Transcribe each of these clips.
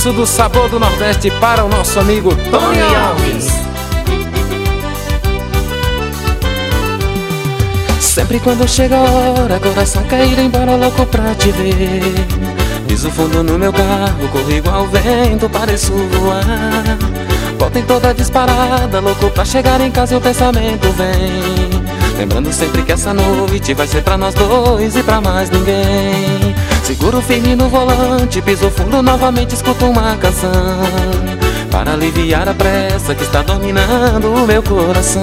abraço do Sabor do Nordeste para o nosso amigo Tony Alves. Sempre quando chega a hora, coração quer ir embora louco pra te ver. Piso fundo no meu carro, corro igual vento, pareço voar. Volta em toda disparada, louco pra chegar em casa e o pensamento vem. Lembrando sempre que essa noite vai ser pra nós dois e pra mais ninguém. Seguro firme no volante, piso fundo novamente, escuto uma canção para aliviar a pressa que está dominando o meu coração.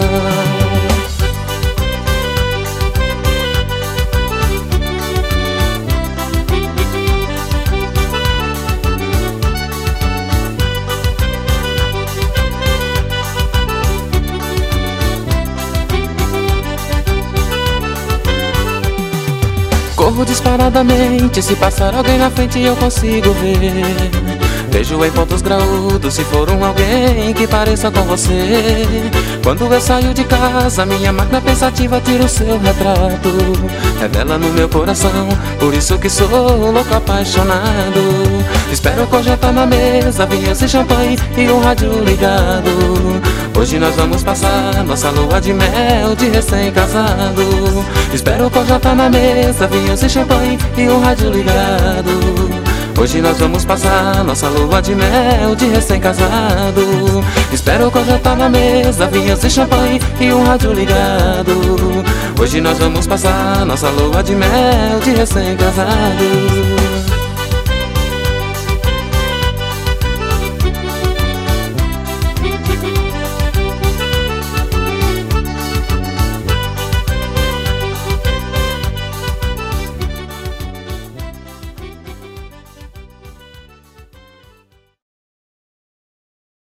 Corro disparadamente, se passar alguém na frente eu consigo ver. Vejo em pontos graúdos, se for alguém que pareça com você. Quando eu saio de casa, minha máquina pensativa tira o seu retrato. Revela no meu coração, por isso que sou louco apaixonado. Espero com jantar na mesa, vinhos e champanhe e um rádio ligado. Hoje nós vamos passar nossa lua de mel de recém-casado. Espero com jantar na mesa, vinhos e champanhe e um rádio ligado. Hoje nós vamos passar nossa lua de mel de recém-casado. Espero com jantar na mesa, vinhos e champanhe e um rádio ligado. Hoje nós vamos passar nossa lua de mel de recém-casado.